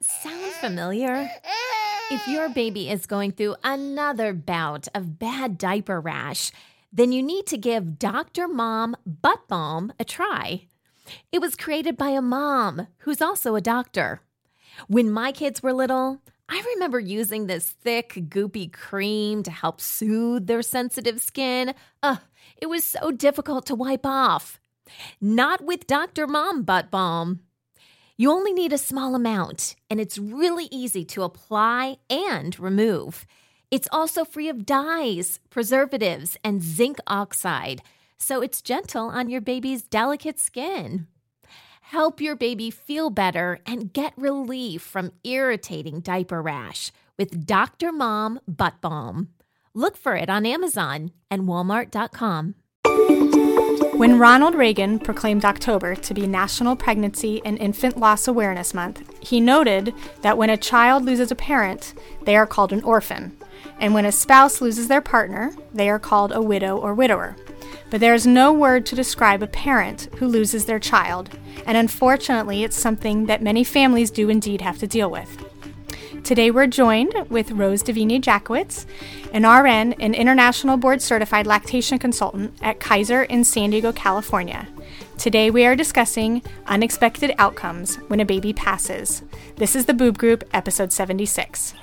Sound familiar? If your baby is going through another bout of bad diaper rash, then you need to give Dr. Mom Butt Balm a try. It was created by a mom who's also a doctor. When my kids were little, I remember using this thick, goopy cream to help soothe their sensitive skin. It was so difficult to wipe off. Not with Dr. Mom Butt Balm. You only need a small amount, and it's really easy to apply and remove. It's also free of dyes, preservatives, and zinc oxide, so it's gentle on your baby's delicate skin. Help your baby feel better and get relief from irritating diaper rash with Dr. Mom Butt Balm. Look for it on Amazon and Walmart.com. When Ronald Reagan proclaimed October to be National Pregnancy and Infant Loss Awareness Month, he noted that when a child loses a parent, they are called an orphan, and when a spouse loses their partner, they are called a widow or widower. But there is no word to describe a parent who loses their child, and unfortunately, it's something that many families do indeed have to deal with. Today we're joined with Rose Davini-Jackowitz, an RN and International Board Certified Lactation Consultant at Kaiser in San Diego, California. Today we are discussing unexpected outcomes when a baby passes. This is the Boob Group, episode 76.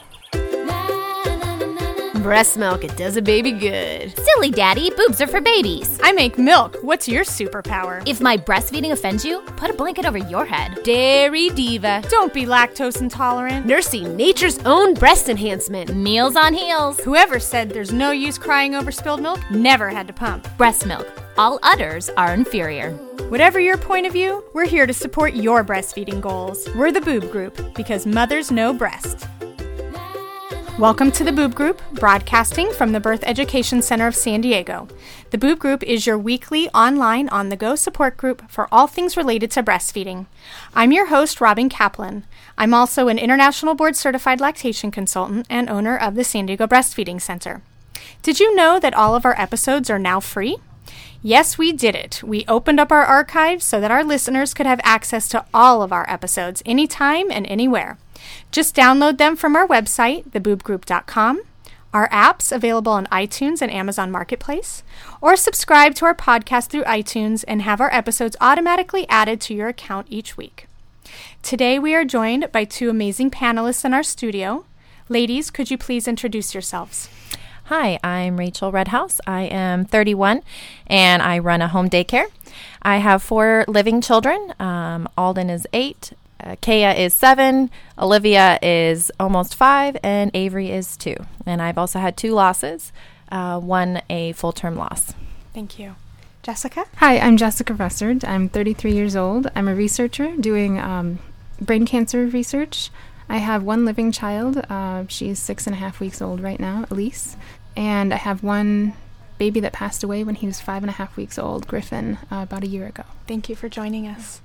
Breast milk, it does a baby good. Silly daddy, boobs are for babies. I make milk. What's your superpower? If my breastfeeding offends you, put a blanket over your head. Dairy diva. Don't be lactose intolerant. Nursing nature's own breast enhancement. Meals on heels. Whoever said there's no use crying over spilled milk never had to pump. Breast milk. All others are inferior. Whatever your point of view, we're here to support your breastfeeding goals. We're the Boob Group, because mothers know breast. Welcome to the Boob Group, broadcasting from the Birth Education Center of San Diego. The Boob Group is your weekly online on-the-go support group for all things related to breastfeeding. I'm your host, Robin Kaplan. I'm also an International Board Certified Lactation Consultant and owner of the San Diego Breastfeeding Center. Did you know that all of our episodes are now free? Yes, we did it. We opened up our archives so that our listeners could have access to all of our episodes anytime and anywhere. Just download them from our website, theboobgroup.com, our apps available on iTunes and Amazon Marketplace, or subscribe to our podcast through iTunes and have our episodes automatically added to your account each week. Today we are joined by two amazing panelists in our studio. Ladies, could you please introduce yourselves? Hi, I'm Rachel Redhouse. I am 31 and I run a home daycare. I have 4 living children. Alden is 8. Kaya is 7, Olivia is almost 5, and Avery is 2. And I've also had 2 losses, one a full-term loss. Thank you. Jessica? Hi, I'm Jessica Russard. I'm 33 years old. I'm a researcher doing brain cancer research. I have 1 living child. She's 6.5 weeks old right now, Elise. And I have 1 baby that passed away when he was 5.5 weeks old, Griffin, about a year ago. Thank you for joining us.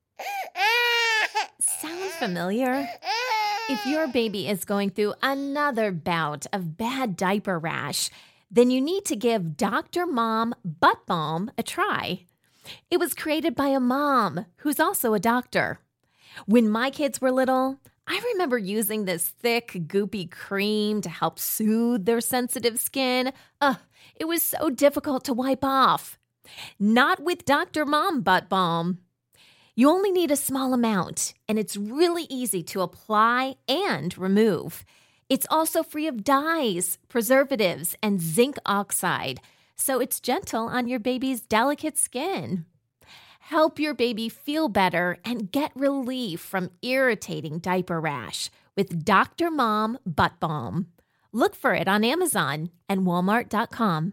Sound familiar? If your baby is going through another bout of bad diaper rash, then you need to give Dr. Mom Butt Balm a try. It was created by a mom who's also a doctor. When my kids were little, I remember using this thick, goopy cream to help soothe their sensitive skin. It was so difficult to wipe off. Not with Dr. Mom Butt Balm. You only need a small amount, and it's really easy to apply and remove. It's also free of dyes, preservatives, and zinc oxide, so it's gentle on your baby's delicate skin. Help your baby feel better and get relief from irritating diaper rash with Dr. Mom Butt Balm. Look for it on Amazon and Walmart.com.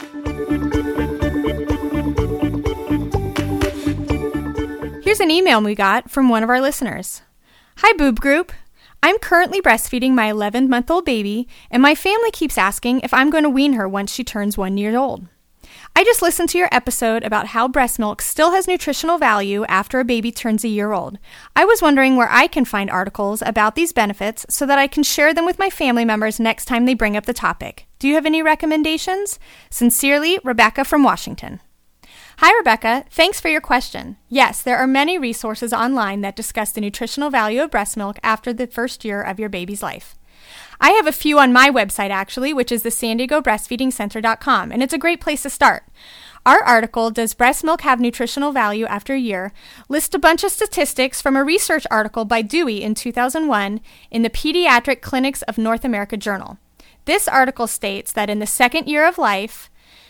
Here's an email we got from one of our listeners. Hi, Boob Group. I'm currently breastfeeding my 11-month-old baby, and my family keeps asking if I'm going to wean her once she turns 1 year old. I just listened to your episode about how breast milk still has nutritional value after a baby turns a year old. I was wondering where I can find articles about these benefits so that I can share them with my family members next time they bring up the topic. Do you have any recommendations? Sincerely, Rebecca from Washington. Hi, Rebecca. Thanks for your question. Yes, there are many resources online that discuss the nutritional value of breast milk after the first year of your baby's life. I have a few on my website, actually, which is the SanDiegoBreastfeedingCenter.com, and it's a great place to start. Our article, Does Breast Milk Have Nutritional Value After a Year?, lists a bunch of statistics from a research article by Dewey in 2001 in the Pediatric Clinics of North America Journal. This article states that in the second year of life,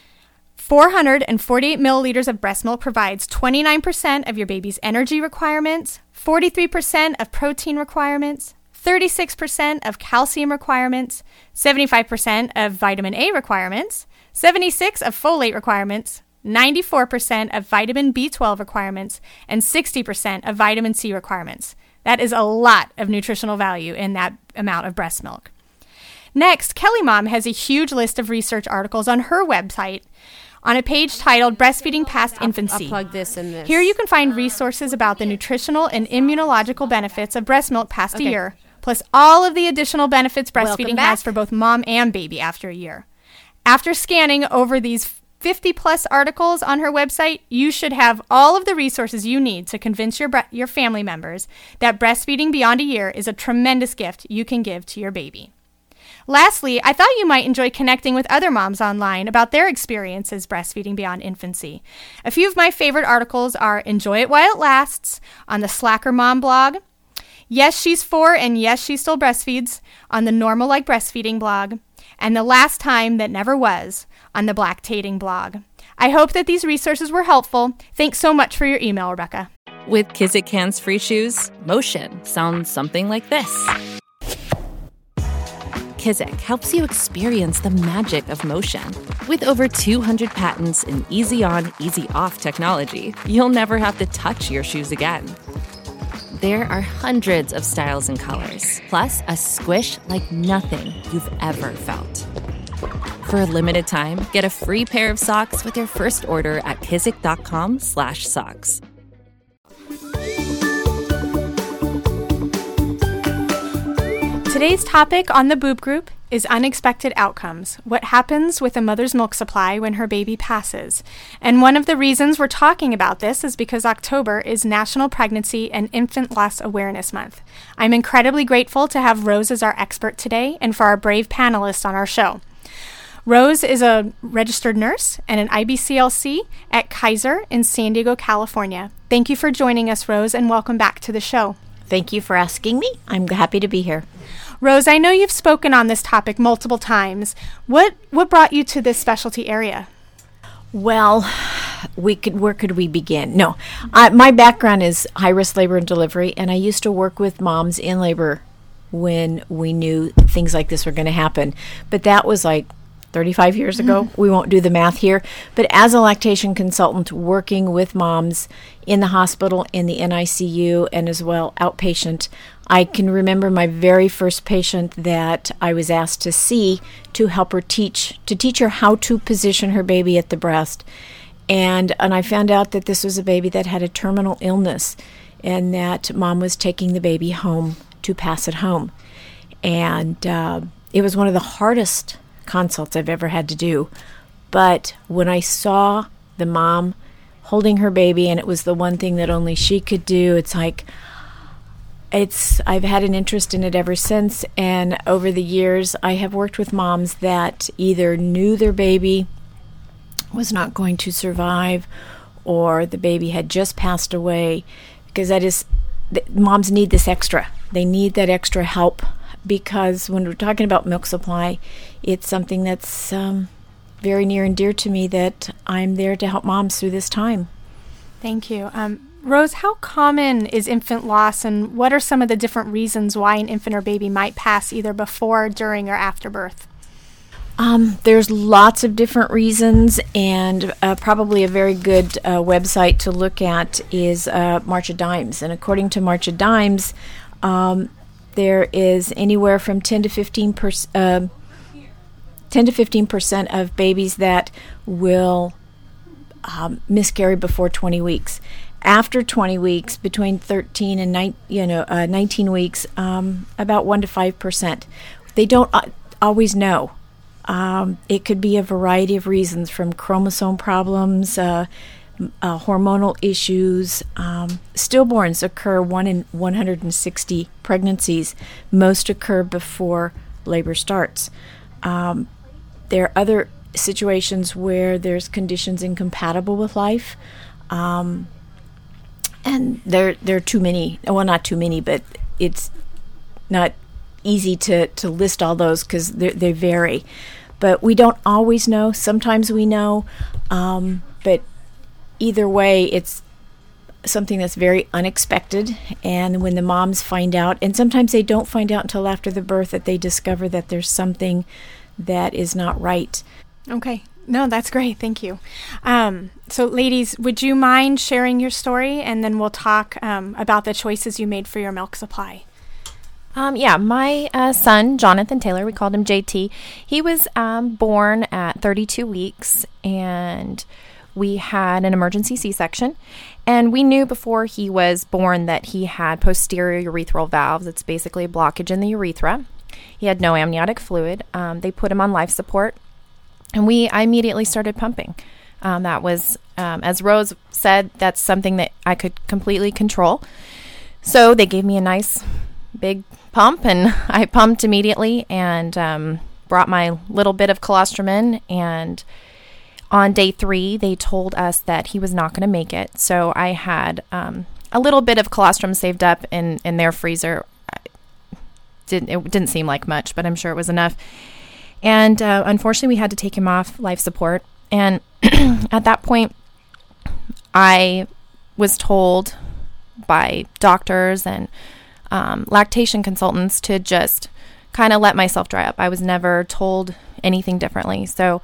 448 milliliters of breast milk provides 29% of your baby's energy requirements, 43% of protein requirements, 36% of calcium requirements, 75% of vitamin A requirements, 76% of folate requirements, 94% of vitamin B12 requirements, and 60% of vitamin C requirements. That is a lot of nutritional value in that amount of breast milk. Next, Kelly Mom has a huge list of research articles on her website on a page titled Breastfeeding Past Infancy. I'll plug this in this. Here you can find resources about the nutritional and immunological benefits of breast milk past a year, plus all of the additional benefits breastfeeding has for both mom and baby after a year. After scanning over these 50-plus articles on her website, you should have all of the resources you need to convince your family members that breastfeeding beyond a year is a tremendous gift you can give to your baby. Lastly, I thought you might enjoy connecting with other moms online about their experiences breastfeeding beyond infancy. A few of my favorite articles are Enjoy It While It Lasts on the Slacker Mom blog, Yes, She's 4 and Yes, She Still Breastfeeds on the Normal Like Breastfeeding blog, and The Last Time That Never Was on the Lactating blog. I hope that these resources were helpful. Thanks so much for your email, Rebecca. With Kizik hands-free shoes, motion sounds something like this. Kizik helps you experience the magic of motion. With over 200 patents and easy-on, easy-off technology, you'll never have to touch your shoes again. There are hundreds of styles and colors, plus a squish like nothing you've ever felt. For a limited time, get a free pair of socks with your first order at kizik.com/socks. Today's topic on the Boob Group is unexpected outcomes, what happens with a mother's milk supply when her baby passes. And one of the reasons we're talking about this is because October is National Pregnancy and Infant Loss Awareness Month. I'm incredibly grateful to have Rose as our expert today and for our brave panelists on our show. Rose is a registered nurse and an IBCLC at Kaiser in San Diego, California. Thank you for joining us, Rose, and welcome back to the show. Thank you for asking me. I'm happy to be here. Rose, I know you've spoken on this topic multiple times. What brought you to this specialty area? Well, where could we begin? No, my background is high-risk labor and delivery, and I used to work with moms in labor when we knew things like this were going to happen. But that was like 35 years ago. We won't do the math here. But as a lactation consultant working with moms in the hospital, in the NICU, and as well outpatient, I can remember my very first patient that I was asked to see to help her teach her how to position her baby at the breast. And I found out that this was a baby that had a terminal illness and that mom was taking the baby home to pass it home. And it was one of the hardest consults I've ever had to do. But when I saw the mom holding her baby, and it was the one thing that only she could do, it's like, I've had an interest in it ever since, and over the years I have worked with moms that either knew their baby was not going to survive or the baby had just passed away, because moms need this extra. They need that extra help, because when we're talking about milk supply, it's something that's very near and dear to me, that I'm there to help moms through this time. Thank you. Rose, how common is infant loss, and what are some of the different reasons why an infant or baby might pass either before, during, or after birth? There's lots of different reasons, and probably a very good website to look at is March of Dimes. And according to March of Dimes, there is anywhere from 10 to 15% of babies that will miscarry before 20 weeks. After 20 weeks, between 13 and 19 weeks, about 1 to 5%. They don't always know. It could be a variety of reasons, from chromosome problems, hormonal issues. Stillborns occur 1 in 160 pregnancies. Most occur before labor starts. There are other situations where there's conditions incompatible with life. And there are too many. Well, not too many, but it's not easy to list all those because they vary. But we don't always know. Sometimes we know. But either way, it's something that's very unexpected. And when the moms find out, and sometimes they don't find out until after the birth, that they discover that there's something that is not right. Okay. No, that's great. Thank you. So ladies, would you mind sharing your story, and then we'll talk about the choices you made for your milk supply? My son, Jonathan Taylor, we called him JT, he was born at 32 weeks, and we had an emergency C-section. And we knew before he was born that he had posterior urethral valves. It's basically a blockage in the urethra. He had no amniotic fluid. They put him on life support, and I immediately started pumping. That was, as Rose said, that's something that I could completely control. So they gave me a nice big pump, and I pumped immediately and brought my little bit of colostrum in. And on day 3, they told us that he was not going to make it. So I had a little bit of colostrum saved up in their freezer. It didn't seem like much, but I'm sure it was enough. And unfortunately, we had to take him off life support. And at that point, I was told by doctors and lactation consultants to just kind of let myself dry up. I was never told anything differently. So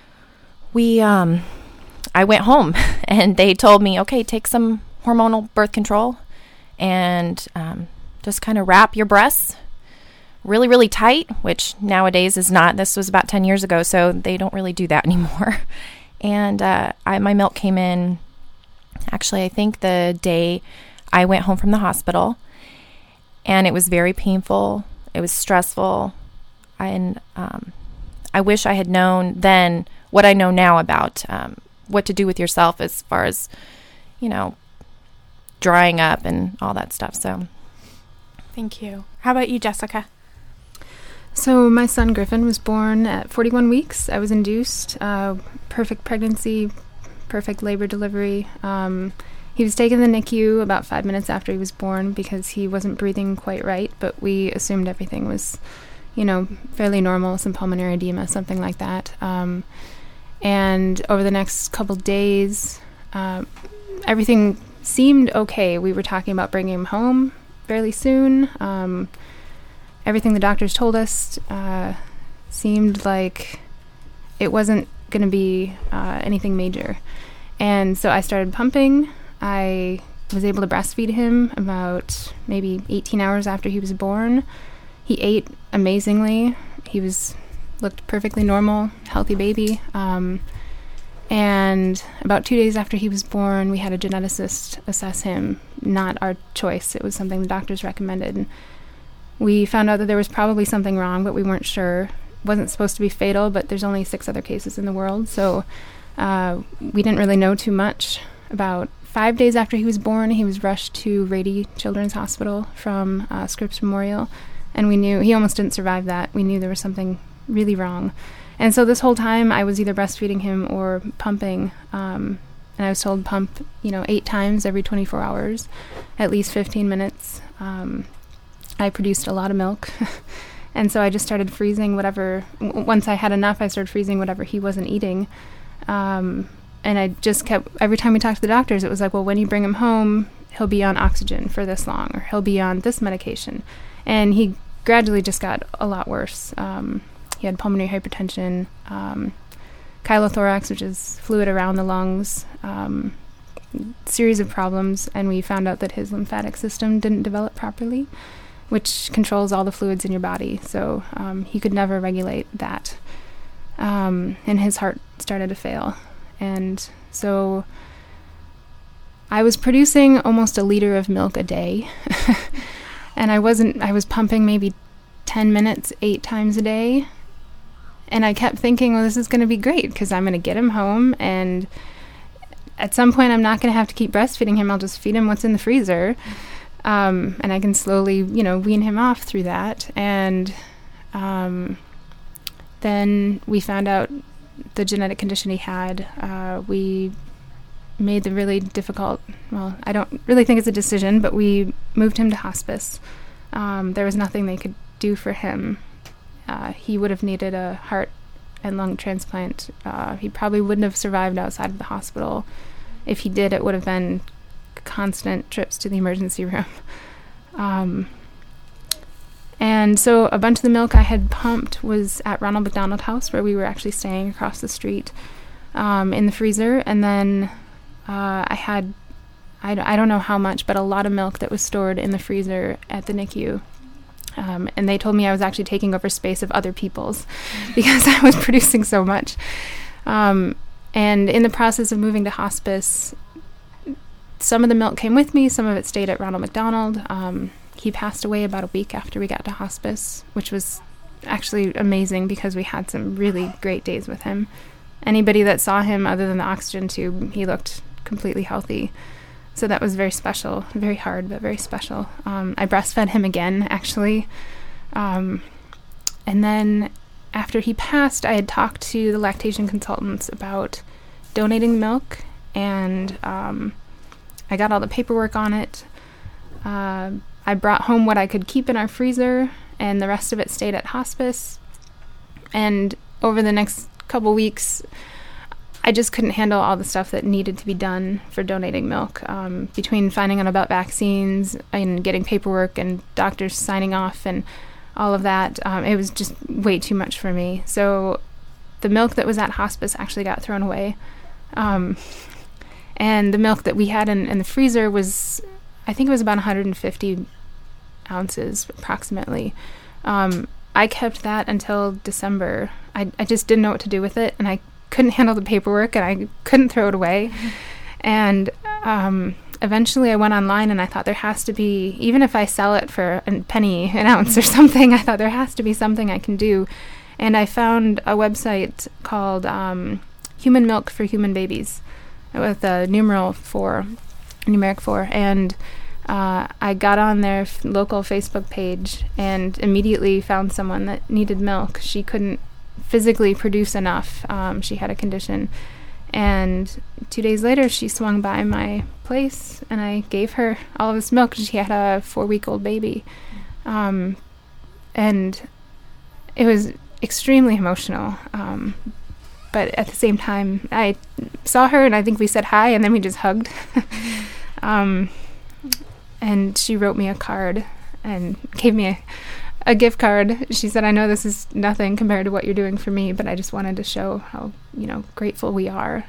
I went home, and they told me, okay, take some hormonal birth control and just kind of wrap your breasts really, really tight, which nowadays is not. This was about 10 years ago, so they don't really do that anymore. And my milk came in, actually, I think the day I went home from the hospital, and it was very painful. It was stressful. And I wish I had known then what I know now about what to do with yourself as far as, drying up and all that stuff. So, thank you. How about you, Jessica? So my son Griffin was born at 41 weeks. I was induced. Perfect pregnancy, perfect labor delivery. He was taken to the NICU about 5 minutes after he was born because he wasn't breathing quite right, but we assumed everything was, fairly normal, some pulmonary edema, something like that. And over the next couple days, everything seemed okay. We were talking about bringing him home fairly soon. Everything the doctors told us seemed like it wasn't going to be anything major. And so I started pumping. I was able to breastfeed him about maybe 18 hours after he was born. He ate amazingly. He looked perfectly normal, healthy baby. And about 2 days after he was born, we had a geneticist assess him. Not our choice. It was something the doctors recommended. We found out that there was probably something wrong, but we weren't sure. It wasn't supposed to be fatal, but there's only 6 other cases in the world, so we didn't really know too much. About 5 days after he was born, he was rushed to Rady Children's Hospital from Scripps Memorial, and we knew he almost didn't survive that. We knew there was something really wrong. And so this whole time, I was either breastfeeding him or pumping, and I was told pump, 8 times every 24 hours, at least 15 minutes. I produced a lot of milk, and so I just started freezing whatever. Once I had enough, I started freezing whatever he wasn't eating. And I just kept, every time we talked to the doctors, it was like, well, when you bring him home, he'll be on oxygen for this long, or he'll be on this medication. And he gradually just got a lot worse. He had pulmonary hypertension, chylothorax, which is fluid around the lungs, series of problems, and we found out that his lymphatic system didn't develop properly, which controls all the fluids in your body. So he could never regulate that. And his heart started to fail. And so I was producing almost a liter of milk a day. And I was pumping maybe 10 minutes, 8 times a day. And I kept thinking, well, this is going to be great because I'm going to get him home and at some point I'm not going to have to keep breastfeeding him. I'll just feed him what's in the freezer. And I can slowly, wean him off through that. And then we found out the genetic condition he had. We made the really difficult, I don't really think it's a decision, but we moved him to hospice. There was nothing they could do for him. He would have needed a heart and lung transplant. He probably wouldn't have survived outside of the hospital. If he did, it would have been constant trips to the emergency room. And so a bunch of the milk I had pumped was at Ronald McDonald House, where we were actually staying across the street, in the freezer. And then I had, I don't know how much, but a lot of milk that was stored in the freezer at the NICU. And they told me I was actually taking over space of other people's because I was producing so much. And in the process of moving to hospice, some of the milk came with me, some of it stayed at Ronald McDonald. He passed away about a week after we got to hospice, which was actually amazing because we had some really great days with him. Anybody that saw him other than the oxygen tube, he looked completely healthy. So that was very special, very hard, but very special. I breastfed him again, actually. And then after he passed, I had talked to the lactation consultants about donating the milk, and I got all the paperwork on it. I brought home what I could keep in our freezer, and the rest of it stayed at hospice. And over the next couple weeks, I just couldn't handle all the stuff that needed to be done for donating milk. Between finding out about vaccines and getting paperwork and doctors signing off and all of that, it was just way too much for me. So the milk that was at hospice actually got thrown away. And the milk that we had in the freezer was, I think it was about 150 ounces approximately. I kept that until December. I just didn't know what to do with it, and I couldn't handle the paperwork, and I couldn't throw it away. And eventually I went online, and I thought there has to be, even if I sell it for a penny an ounce or something, I thought there has to be something I can do. And I found a website called Human Milk for Human Babies with a numeric 4. And I got on their local Facebook page and immediately found someone that needed milk. She couldn't physically produce enough. She had a condition. And 2 days later, she swung by my place, and I gave her all of this milk. She had a 4-week-old baby. And it was extremely emotional. But at the same time, I saw her, and I think we said hi, and then we just hugged. And she wrote me a card and gave me a gift card. She said, I know this is nothing compared to what you're doing for me, but I just wanted to show how, grateful we are.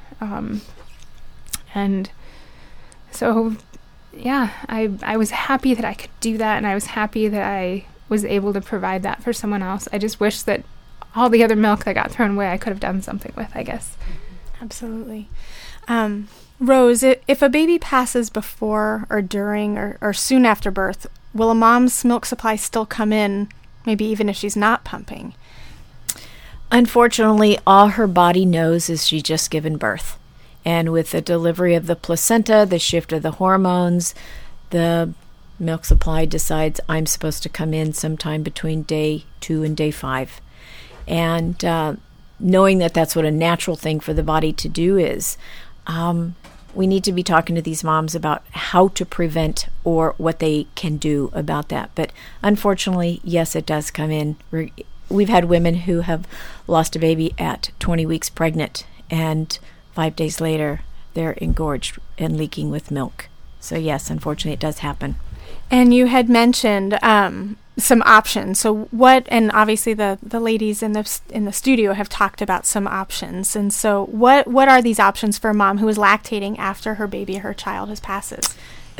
And so, yeah, I was happy that I could do that, and I was happy that I was able to provide that for someone else. I just wish that all the other milk that got thrown away, I could have done something with, I guess. Absolutely. Rose, if a baby passes before or during or soon after birth, will a mom's milk supply still come in, maybe even if she's not pumping? Unfortunately, all her body knows is she's just given birth. And with the delivery of the placenta, the shift of the hormones, the milk supply decides I'm supposed to come in sometime between day 2 and day 5. And knowing that that's what a natural thing for the body to do is, we need to be talking to these moms about how to prevent or what they can do about that. But unfortunately, yes, it does come in. We've had women who have lost a baby at 20 weeks pregnant, and 5 days later, they're engorged and leaking with milk. So yes, unfortunately, it does happen. And you had mentioned some options. So what, and obviously the ladies in the studio have talked about some options. And so what are these options for a mom who is lactating after her baby or her child has passed?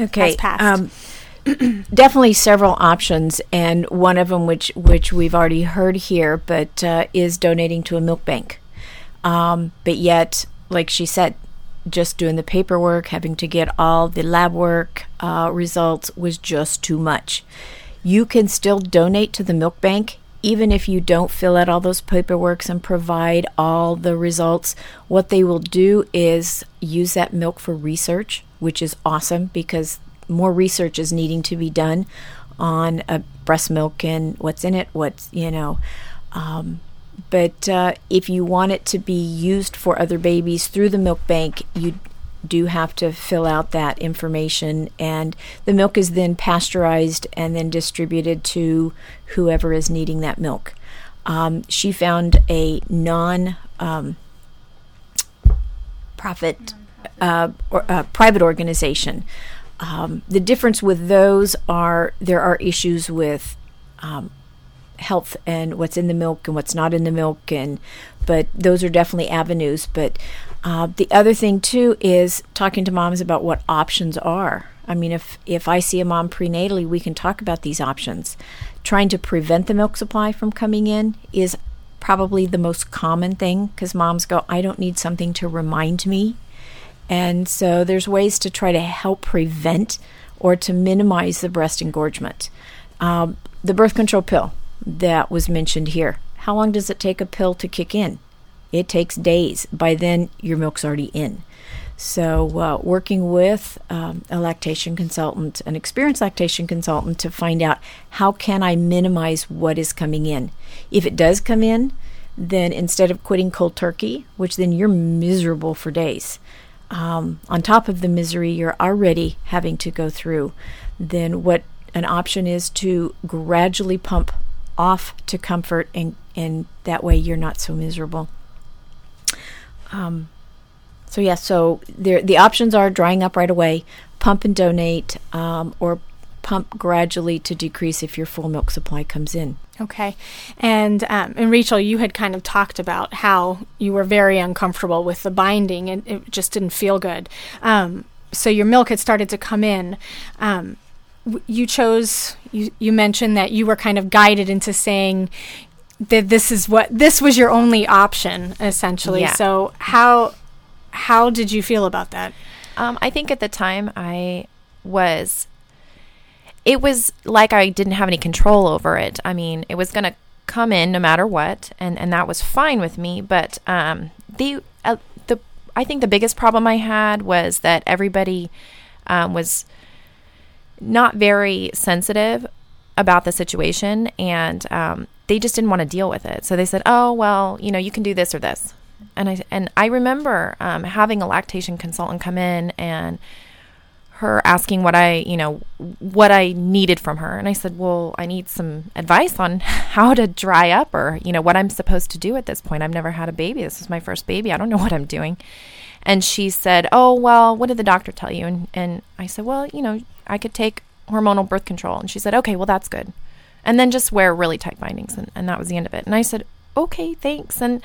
Definitely several options, and one of them, which we've already heard here, but is donating to a milk bank. But yet, like she said, just doing the paperwork, having to get all the lab work results was just too much. You can still donate to the milk bank even if you don't fill out all those paperworks and provide all the results, what they will do is use that milk for research, which is awesome because more research is needing to be done on breast milk and what's in it, but if you want it to be used for other babies through the milk bank, you do have to fill out that information, and the milk is then pasteurized and then distributed to whoever is needing that milk. She found a private organization. The difference with those are there are issues with health and what's in the milk and what's not in the milk, but those are definitely avenues. But the other thing too is talking to moms about what options are. I mean, if I see a mom prenatally, we can talk about these options. Trying to prevent the milk supply from coming in is probably the most common thing, because moms go, I don't need something to remind me. And so there's ways to try to help prevent or to minimize the breast engorgement. The birth control pill that was mentioned here, how long does it take a pill to kick in? It takes days. By then, your milk's already in. So working with a lactation consultant, an experienced lactation consultant, to find out how can I minimize what is coming in. If it does come in, then instead of quitting cold turkey, which then you're miserable for days, on top of the misery you're already having to go through, then what an option is to gradually pump off to comfort, and that way you're not so miserable. So the options are drying up right away, pump and donate, or pump gradually to decrease if your full milk supply comes in. Okay. And Rachel, you had kind of talked about how you were very uncomfortable with the binding and it just didn't feel good. So your milk had started to come in. You mentioned that you were kind of guided into saying that this was your only option, essentially. Yeah. So how did you feel about that? I think at the time it was like I didn't have any control over it. I mean, it was going to come in no matter what, and that was fine with me. But I think the biggest problem I had was that everybody was not very sensitive about the situation, and they just didn't want to deal with it. So they said, "Oh, well, you can do this or this." And I remember having a lactation consultant come in and her asking what I needed from her. And I said, well, I need some advice on how to dry up, or, what I'm supposed to do at this point. I've never had a baby. This is my first baby. I don't know what I'm doing. And she said, oh, well, what did the doctor tell you? And I said, well, I could take hormonal birth control. And she said, okay, well, that's good. And then just wear really tight bindings. And that was the end of it. And I said, okay, thanks. And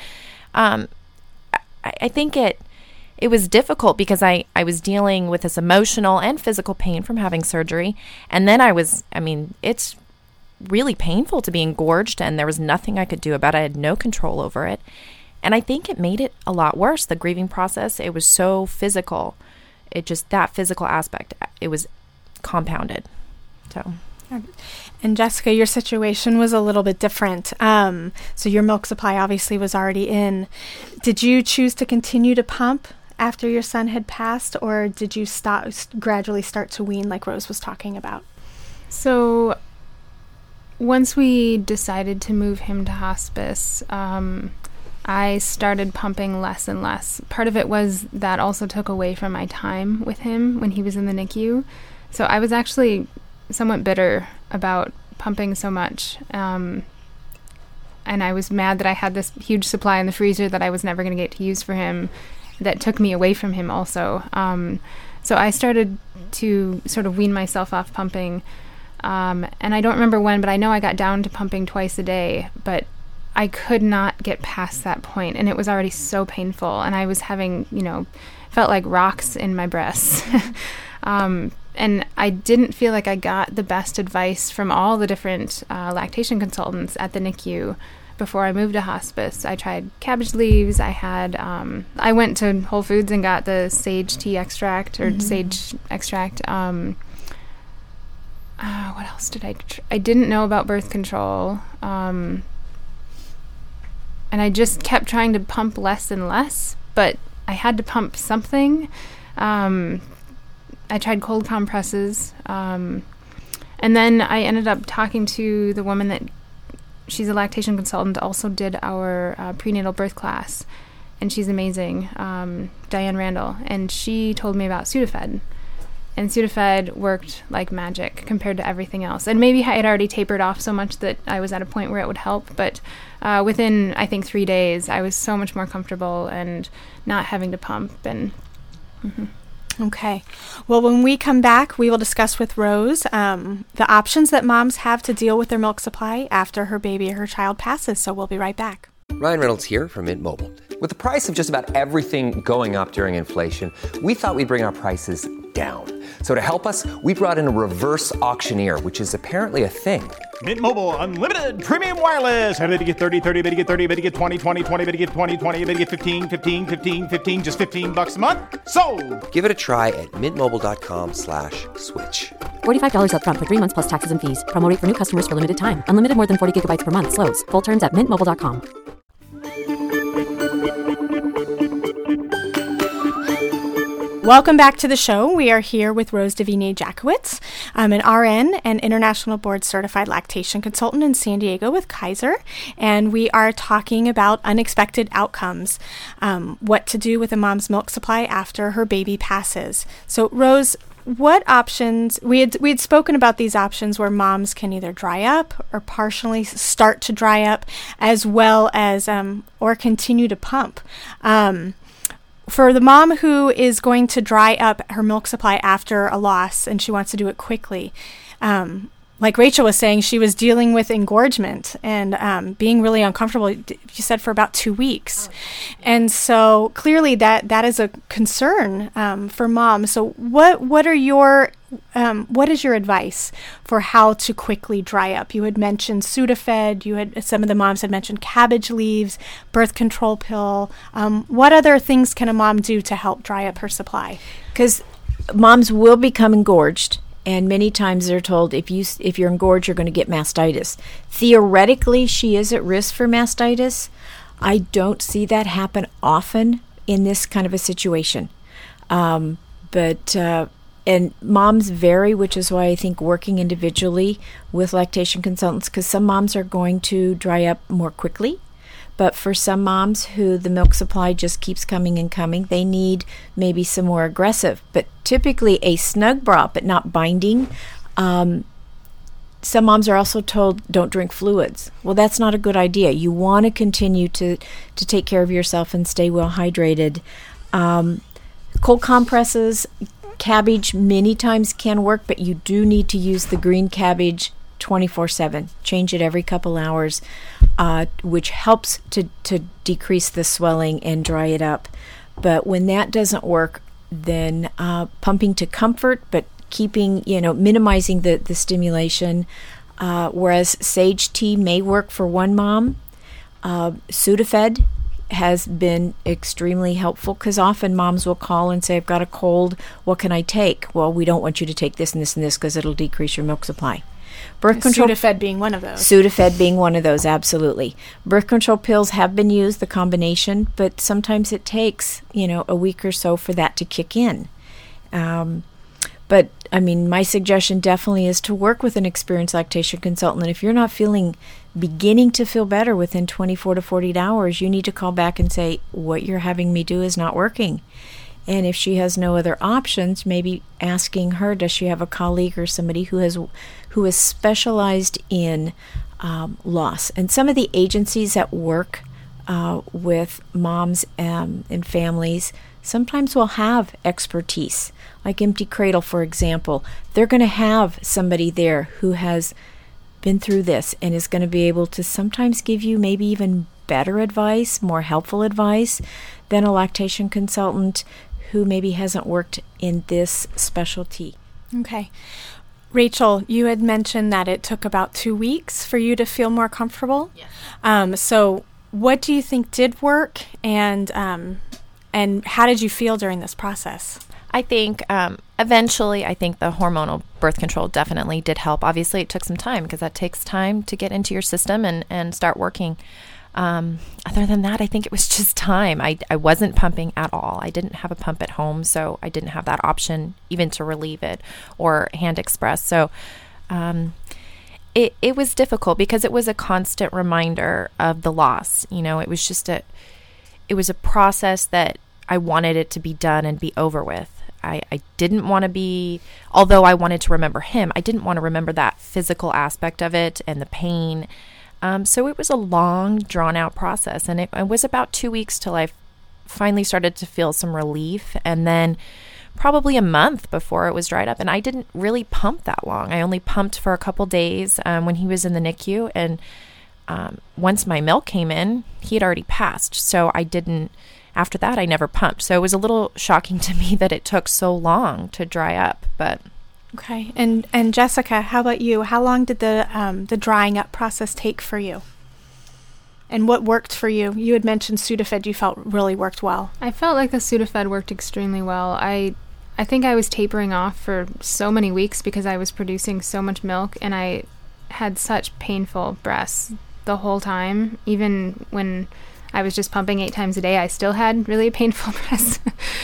I think it was difficult because I was dealing with this emotional and physical pain from having surgery. And then it's really painful to be engorged, and there was nothing I could do about it. I had no control over it. And I think it made it a lot worse, the grieving process. It was so physical. That physical aspect, it was compounded. So. And Jessica, your situation was a little bit different. So your milk supply obviously was already in. Did you choose to continue to pump after your son had passed, or did you gradually start to wean like Rose was talking about? So once we decided to move him to hospice, I started pumping less and less. Part of it was that also took away from my time with him when he was in the NICU. So I was actually somewhat bitter about pumping so much. And I was mad that I had this huge supply in the freezer that I was never going to get to use for him, that took me away from him also. So I started to sort of wean myself off pumping. And I don't remember when, but I know I got down to pumping twice a day, but I could not get past that point, and it was already so painful, and I was having, felt like rocks in my breasts. And I didn't feel like I got the best advice from all the different lactation consultants at the NICU before I moved to hospice. I tried cabbage leaves. I went to Whole Foods and got the sage tea extract, or sage extract. what else did I didn't know about birth control. And I just kept trying to pump less and less, but I had to pump something. I tried cold compresses. And then I ended up talking to the woman that, she's a lactation consultant, also did our prenatal birth class. And she's amazing, Diane Randall. And she told me about Sudafed. And Sudafed worked like magic compared to everything else. And maybe I had already tapered off so much that I was at a point where it would help. But within, I think, 3 days, I was so much more comfortable and not having to pump. And Okay. Well, when we come back, we will discuss with Rose the options that moms have to deal with their milk supply after her baby or her child passes. So we'll be right back. Ryan Reynolds here from Mint Mobile. With the price of just about everything going up during inflation, we thought we'd bring our prices down. So to help us, we brought in a reverse auctioneer, which is apparently a thing. Mint Mobile Unlimited Premium Wireless. How to get 30, 30, bit to get 30, bit to get 20, 20, 20, bit to get 20, 20, bit to get 15, 15, 15, 15, just $15 a month? Sold! Give it a try at mintmobile.com/switch. $45 up front for 3 months plus taxes and fees. Promo rate for new customers for limited time. Unlimited more than 40 gigabytes per month. Slows full terms at mintmobile.com. Welcome back to the show. We are here with Rose Davigny-Jackowitz. I'm an RN and International Board Certified Lactation Consultant in San Diego with Kaiser, and we are talking about unexpected outcomes, what to do with a mom's milk supply after her baby passes. So, Rose, what options, we had spoken about these options where moms can either dry up or partially start to dry up, as well as, or continue to pump. For the mom who is going to dry up her milk supply after a loss and she wants to do it quickly, like Rachel was saying, she was dealing with engorgement and being really uncomfortable, you said, for about 2 weeks. And so clearly that is a concern for moms. So what is your advice for how to quickly dry up? You had mentioned Sudafed. Some of the moms had mentioned cabbage leaves, birth control pill. What other things can a mom do to help dry up her supply? Because moms will become engorged. And many times they're told if you're engorged, you're going to get mastitis. Theoretically, she is at risk for mastitis. I don't see that happen often in this kind of a situation. And moms vary, which is why I think working individually with lactation consultants, because some moms are going to dry up more quickly. But for some moms who the milk supply just keeps coming and coming, they need maybe some more aggressive. But typically a snug bra, but not binding. Some moms are also told, don't drink fluids. Well, that's not a good idea. You want to continue to take care of yourself and stay well hydrated. Cold compresses, cabbage many times can work, but you do need to use the green cabbage 24/7. Change it every couple hours, which helps to decrease the swelling and dry it up. But when that doesn't work, then pumping to comfort, but keeping, minimizing the stimulation. Whereas sage tea may work for one mom, Sudafed has been extremely helpful, because often moms will call and say, I've got a cold, what can I take? Well, we don't want you to take this and this and this because it'll decrease your milk supply. Birth control, Sudafed being one of those. Sudafed being one of those, absolutely. Birth control pills have been used, the combination, but sometimes it takes, a week or so for that to kick in. But, my suggestion definitely is to work with an experienced lactation consultant. And if you're not beginning to feel better within 24 to 48 hours, you need to call back and say, what you're having me do is not working. And if she has no other options, maybe asking her, does she have a colleague or somebody who is specialized in loss? And some of the agencies that work with moms and families sometimes will have expertise. Like Empty Cradle, for example, they're going to have somebody there who has been through this and is going to be able to sometimes give you maybe even better advice, more helpful advice than a lactation consultant who maybe hasn't worked in this specialty. Okay. Rachel, you had mentioned that it took about 2 weeks for you to feel more comfortable. Yes. So what do you think did work, and how did you feel during this process? I think eventually, I think the hormonal birth control definitely did help. Obviously, it took some time because that takes time to get into your system and start working. Other than that, I think it was just time. I wasn't pumping at all. I didn't have a pump at home, so I didn't have that option even to relieve it or hand express. So it was difficult because it was a constant reminder of the loss. You know, it was just it was a process that I wanted it to be done and be over with. I didn't want to be, although I wanted to remember him, I didn't want to remember that physical aspect of it and the pain. So it was a long, drawn-out process, and it was about 2 weeks till I finally started to feel some relief, and then probably a month before it was dried up. And I didn't really pump that long. I only pumped for a couple days when he was in the NICU, and once my milk came in, he had already passed. So after that, I never pumped. So it was a little shocking to me that it took so long to dry up, but... Okay. And Jessica, how about you? How long did the drying up process take for you? And what worked for you? You had mentioned Sudafed you felt really worked well. I felt like the Sudafed worked extremely well. I think I was tapering off for so many weeks because I was producing so much milk, and I had such painful breasts the whole time. Even when I was just pumping 8 times a day, I still had really painful breasts.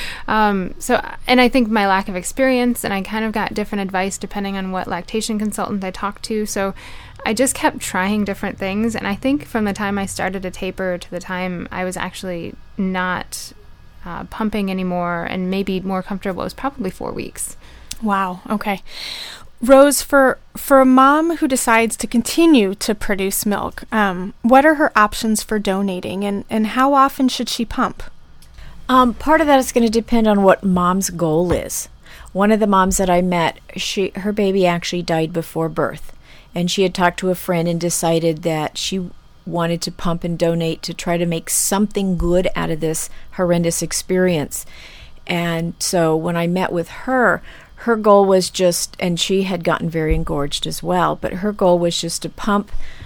And I think my lack of experience, and I kind of got different advice depending on what lactation consultant I talked to. So I just kept trying different things. And I think from the time I started to taper to the time I was actually not pumping anymore and maybe more comfortable, it was probably 4 weeks. Wow. Okay. Rose, for a mom who decides to continue to produce milk, what are her options for donating, and how often should she pump? Part of that is going to depend on what mom's goal is. One of the moms that I met, her baby actually died before birth, and she had talked to a friend and decided that she wanted to pump and donate to try to make something good out of this horrendous experience. And so when I met with her goal was just, and she had gotten very engorged as well, but her goal was just to pump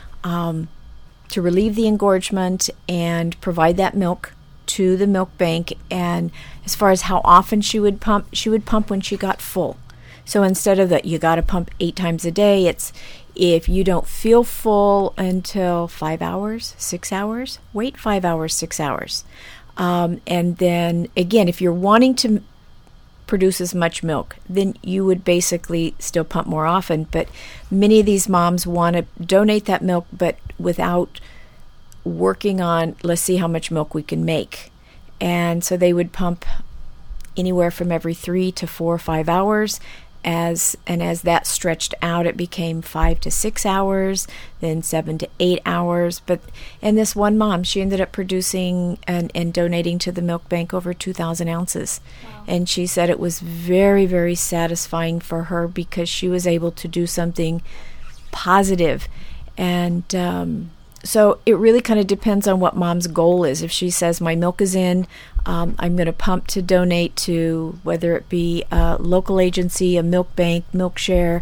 to relieve the engorgement and provide that milk to the milk bank. And as far as how often she would pump when she got full. So instead of that you got to pump 8 times a day, it's if you don't feel full until 5 hours, 6 hours, wait 5 hours, 6 hours. And then again, if you're wanting to produce as much milk, then you would basically still pump more often. But many of these moms want to donate that milk, but without working on, let's see how much milk we can make. And so they would pump anywhere from every 3 to 4 or 5 hours. As that stretched out, it became 5 to 6 hours, then 7 to 8 hours. And this one mom, she ended up producing and donating to the milk bank over 2,000 ounces. Wow. And she said it was very, very satisfying for her because she was able to do something positive. And so it really kind of depends on what mom's goal is. If she says, my milk is in, I'm going to pump to donate to whether it be a local agency, a milk bank, milk share,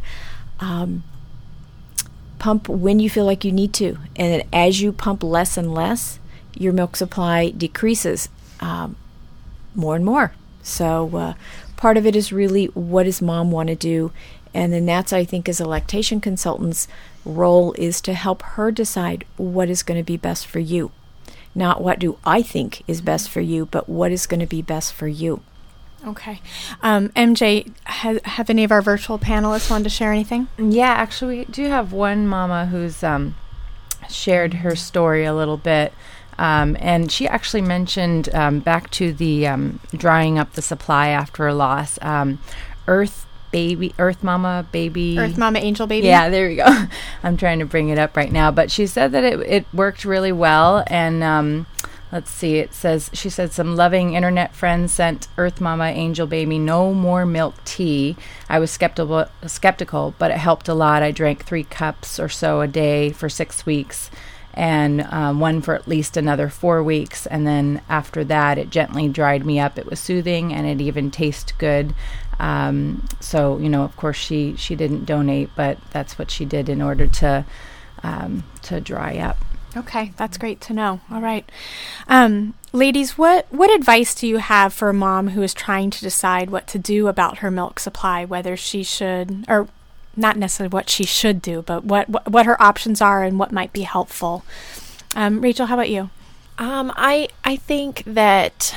pump when you feel like you need to. And then as you pump less and less, your milk supply decreases more and more. So part of it is really, what does mom want to do? And then that's, I think, as a lactation consultant's role is to help her decide what is going to be best for you. Not what do I think is best for you, but what is going to be best for you. Okay. MJ, have any of our virtual panelists wanted to share anything? Yeah, actually, we do have one mama who's shared her story a little bit. And she actually mentioned back to the drying up the supply after a loss, Earth Mama Angel Baby. Yeah, there we go. I'm trying to bring it up right now, but she said that it worked really well. And let's see, she said some loving internet friends sent Earth Mama Angel Baby no more milk tea. I was skeptical, but it helped a lot. I drank 3 cups or so a day for 6 weeks, and one for at least another 4 weeks. And then after that, it gently dried me up. It was soothing, and it even tasted good. So, of course she didn't donate, but that's what she did in order to dry up. Okay, that's great to know. All right. Ladies, what advice do you have for a mom who is trying to decide what to do about her milk supply, whether she should, or not necessarily what she should do, but what her options are and what might be helpful? Rachel, how about you? I think that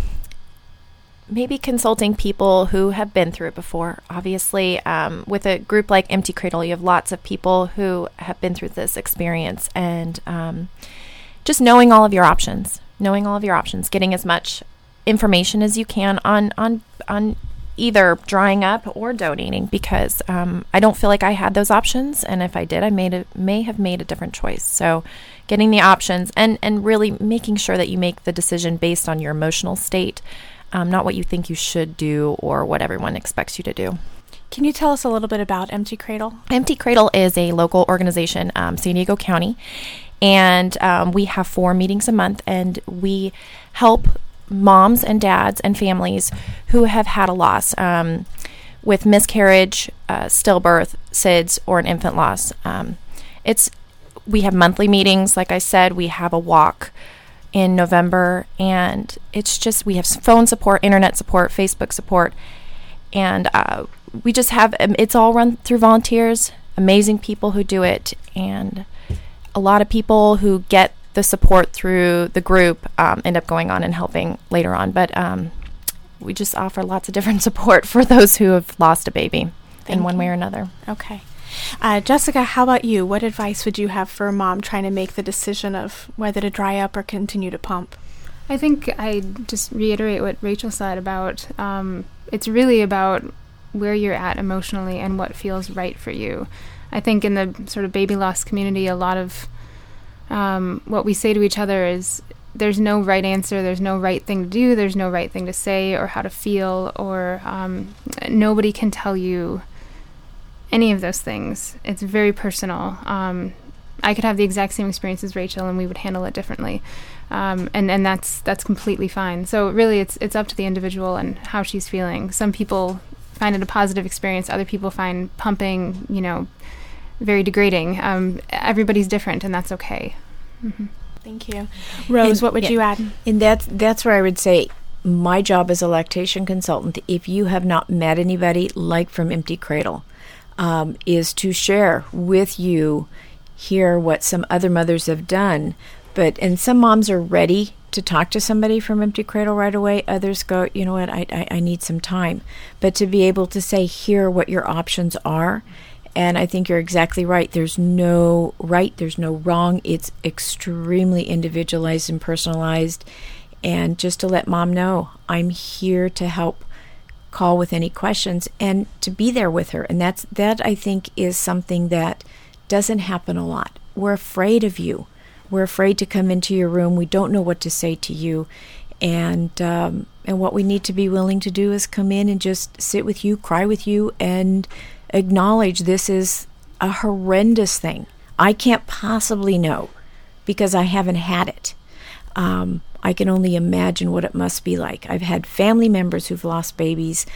maybe consulting people who have been through it before. Obviously, with a group like Empty Cradle, you have lots of people who have been through this experience, and just knowing all of your options, getting as much information as you can on either drying up or donating, because I don't feel like I had those options, and if I did, I may have made a different choice. So getting the options and really making sure that you make the decision based on your emotional state, not what you think you should do or what everyone expects you to do. Can you tell us a little bit about Empty Cradle? Empty Cradle is a local organization, San Diego County, and we have 4 meetings a month, and we help moms and dads and families who have had a loss with miscarriage, stillbirth, SIDS, or an infant loss. We have monthly meetings. Like I said, we have a walk in November, and it's just, we have phone support, internet support, Facebook support, and we just have, it's all run through volunteers, amazing people who do it, and a lot of people who get the support through the group end up going on and helping later on. But we just offer lots of different support for those who have lost a baby in one way or another. Okay. Jessica, how about you? What advice would you have for a mom trying to make the decision of whether to dry up or continue to pump? I think I just reiterate what Rachel said about it's really about where you're at emotionally and what feels right for you. I think in the sort of baby loss community, a lot of what we say to each other is there's no right answer, there's no right thing to do, there's no right thing to say or how to feel, or nobody can tell you any of those things. It's very personal. I could have the exact same experience as Rachel, and we would handle it differently, and that's completely fine. So really, it's up to the individual and how she's feeling. Some people find it a positive experience. Other people find pumping, very degrading. Everybody's different, and that's okay. Mm-hmm. Thank you. Rose, what would you add? And that's where I would say my job as a lactation consultant, if you have not met anybody like from Empty Cradle, is to share with you here what some other mothers have done. And some moms are ready to talk to somebody from Empty Cradle right away. Others go, you know what, I need some time. But to be able to say, here are what your options are. And I think you're exactly right. There's no right, there's no wrong. It's extremely individualized and personalized. And just to let mom know, I'm here to help, call with any questions, and to be there with her. And that I think is something that doesn't happen a lot. We're afraid of you. We're afraid to come into your room. We don't know what to say to you. And what we need to be willing to do is come in and just sit with you, cry with you, and acknowledge this is a horrendous thing. I can't possibly know because I haven't had it. I can only imagine what it must be like. I've had family members who've lost babies,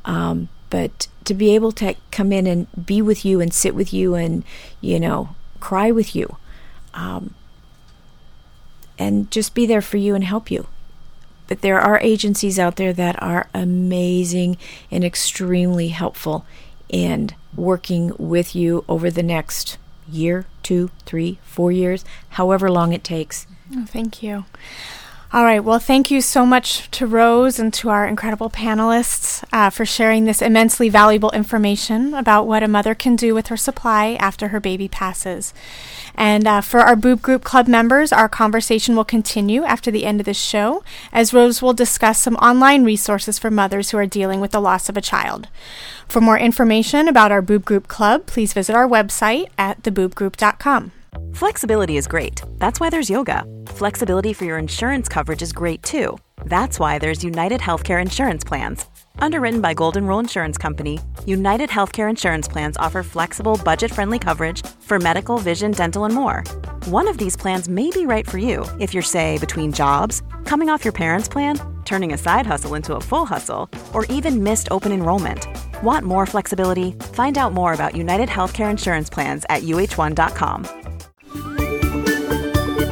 but to be able to come in and be with you and sit with you and, cry with you, and just be there for you and help you. But there are agencies out there that are amazing and extremely helpful in working with you over the next year, 2, 3, 4 years, however long it takes. Oh, thank you. All right. Well, thank you so much to Rose and to our incredible panelists for sharing this immensely valuable information about what a mother can do with her supply after her baby passes. And for our Boob Group Club members, our conversation will continue after the end of this show, as Rose will discuss some online resources for mothers who are dealing with the loss of a child. For more information about our Boob Group Club, please visit our website at theboobgroup.com. Flexibility is great. That's why there's yoga. Flexibility for your insurance coverage is great too. That's why there's United Healthcare Insurance Plans. Underwritten by Golden Rule Insurance Company, United Healthcare Insurance Plans offer flexible, budget-friendly coverage for medical, vision, dental, and more. One of these plans may be right for you if you're, say, between jobs, coming off your parents' plan, turning a side hustle into a full hustle, or even missed open enrollment. Want more flexibility? Find out more about United Healthcare Insurance Plans at uh1.com.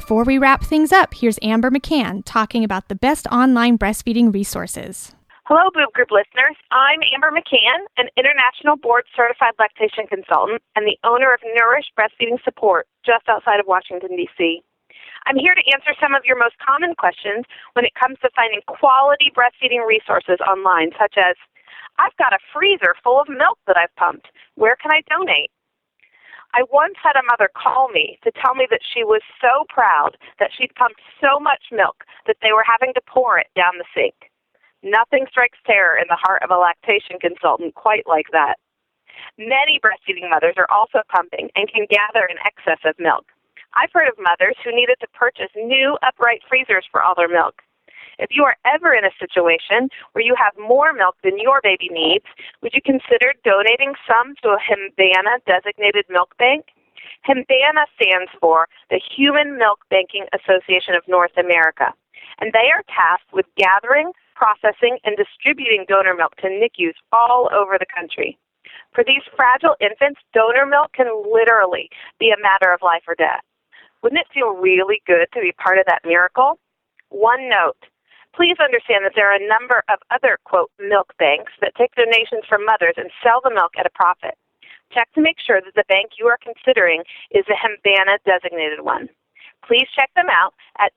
Before we wrap things up, here's Amber McCann talking about the best online breastfeeding resources. Hello, Boob Group listeners. I'm Amber McCann, an international board-certified lactation consultant and the owner of Nourish Breastfeeding Support just outside of Washington, D.C. I'm here to answer some of your most common questions when it comes to finding quality breastfeeding resources online, such as, I've got a freezer full of milk that I've pumped. Where can I donate? I once had a mother call me to tell me that she was so proud that she'd pumped so much milk that they were having to pour it down the sink. Nothing strikes terror in the heart of a lactation consultant quite like that. Many breastfeeding mothers are also pumping and can gather in excess of milk. I've heard of mothers who needed to purchase new upright freezers for all their milk. If you are ever in a situation where you have more milk than your baby needs, would you consider donating some to a HIMBANA designated milk bank? HIMBANA stands for the Human Milk Banking Association of North America, and they are tasked with gathering, processing, and distributing donor milk to NICUs all over the country. For these fragile infants, donor milk can literally be a matter of life or death. Wouldn't it feel really good to be part of that miracle? One note. Please understand that there are a number of other, quote, milk banks that take donations from mothers and sell the milk at a profit. Check to make sure that the bank you are considering is a HIMBANA designated one. Please check them out at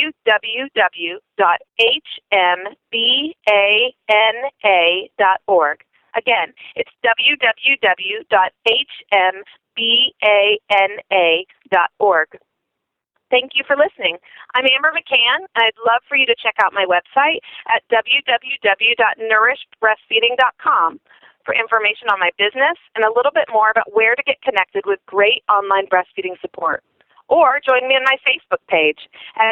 www.hmbana.org. Again, it's www.hmbana.org. Thank you for listening. I'm Amber McCann, and I'd love for you to check out my website at www.nourishbreastfeeding.com for information on my business and a little bit more about where to get connected with great online breastfeeding support. Or join me on my Facebook page at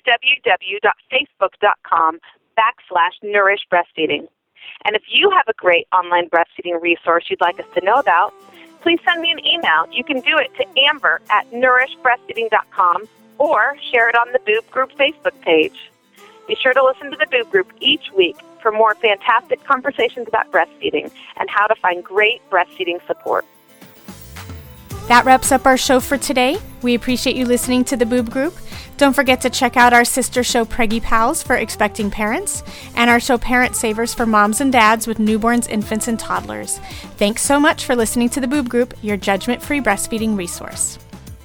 www.facebook.com/nourishbreastfeeding. And if you have a great online breastfeeding resource you'd like us to know about, please send me an email. You can do it to amber@nourishbreastfeeding.com or share it on the Boob Group Facebook page. Be sure to listen to the Boob Group each week for more fantastic conversations about breastfeeding and how to find great breastfeeding support. That wraps up our show for today. We appreciate you listening to the Boob Group. Don't forget to check out our sister show Preggy Pals for expecting parents and our show Parent Savers for moms and dads with newborns, infants, and toddlers. Thanks so much for listening to the Boob Group, your judgment-free breastfeeding resource.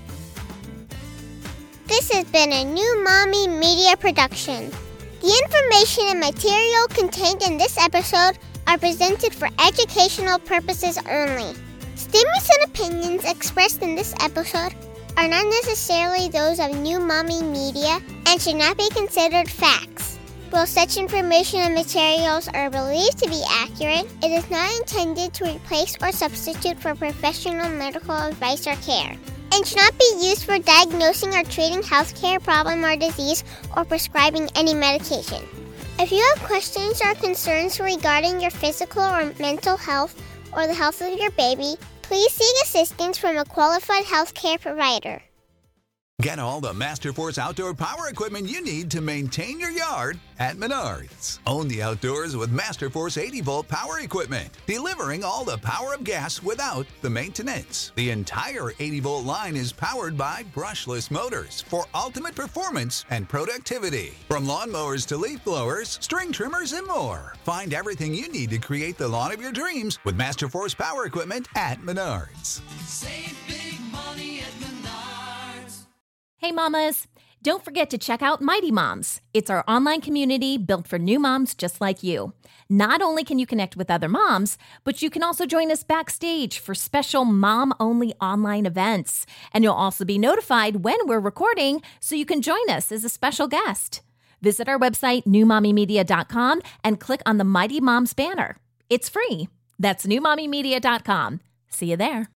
This has been a New Mommy Media production. The information and material contained in this episode are presented for educational purposes only. Statements and opinions expressed in this episode are not necessarily those of New Mommy Media and should not be considered facts. While such information and materials are believed to be accurate, it is not intended to replace or substitute for professional medical advice or care, and should not be used for diagnosing or treating healthcare problem or disease or prescribing any medication. If you have questions or concerns regarding your physical or mental health or the health of your baby, please seek assistance from a qualified healthcare provider. Get all the Masterforce outdoor power equipment you need to maintain your yard at Menards. Own the outdoors with Masterforce 80-volt power equipment, delivering all the power of gas without the maintenance. The entire 80-volt line is powered by brushless motors for ultimate performance and productivity. From lawnmowers to leaf blowers, string trimmers, and more. Find everything you need to create the lawn of your dreams with Masterforce power equipment at Menards. Save big money at Menards. Hey mamas, don't forget to check out Mighty Moms. It's our online community built for new moms just like you. Not only can you connect with other moms, but you can also join us backstage for special mom-only online events. And you'll also be notified when we're recording so you can join us as a special guest. Visit our website, newmommymedia.com, and click on the Mighty Moms banner. It's free. That's newmommymedia.com. See you there.